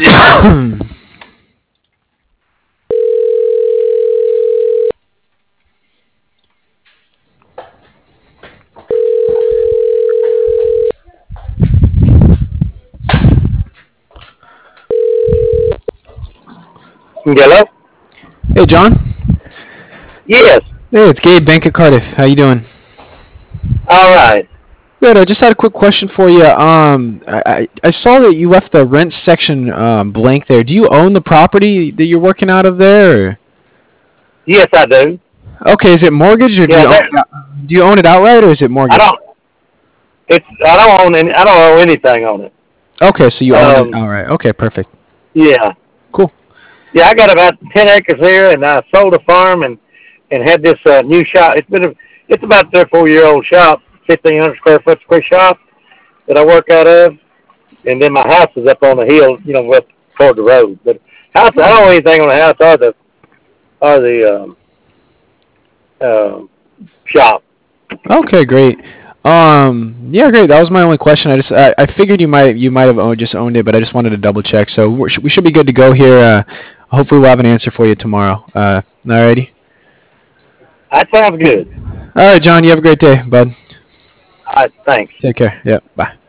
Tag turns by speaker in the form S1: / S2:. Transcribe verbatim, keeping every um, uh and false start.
S1: Hello?
S2: Hey, John.
S1: Yes.
S2: Hey, it's Gabe, Bank of Cardiff. How you doing?
S1: All right.
S2: Good. I just had a quick question for you. Um, I, I I saw that you left the rent section um, blank there. Do you own the property that you're working out of there? Or?
S1: Yes, I do.
S2: Okay. Is it mortgaged or do
S1: Yeah,
S2: you own
S1: that,
S2: it, out- do you own it outright or is it
S1: I
S2: mortgaged?
S1: don't. It's. I don't own any. I don't own anything on it.
S2: Okay, so you own it
S1: Um.
S2: outright. Okay, perfect.
S1: Yeah.
S2: Cool.
S1: Yeah. I got about ten acres here, and I sold a farm and and had this uh, new shop. It's been a. It's about a three or four year old shop, fifteen hundred square foot square shop that I work out of, and then my house is up on the hill, you know, up toward the road. But house. I don't own anything on the house or the or the um, uh, shop.
S2: Okay, great. Um, yeah, great. That was my only question. I just I, I figured you might you might have owned, just owned it, but I just wanted to double check. So we're, we should be good to go here. Uh, hopefully we'll have an answer for you tomorrow. Uh, alrighty.
S1: That sounds good.
S2: All right, John. You have a great day, bud.
S1: All right. Thanks.
S2: Take care. Yep. Bye.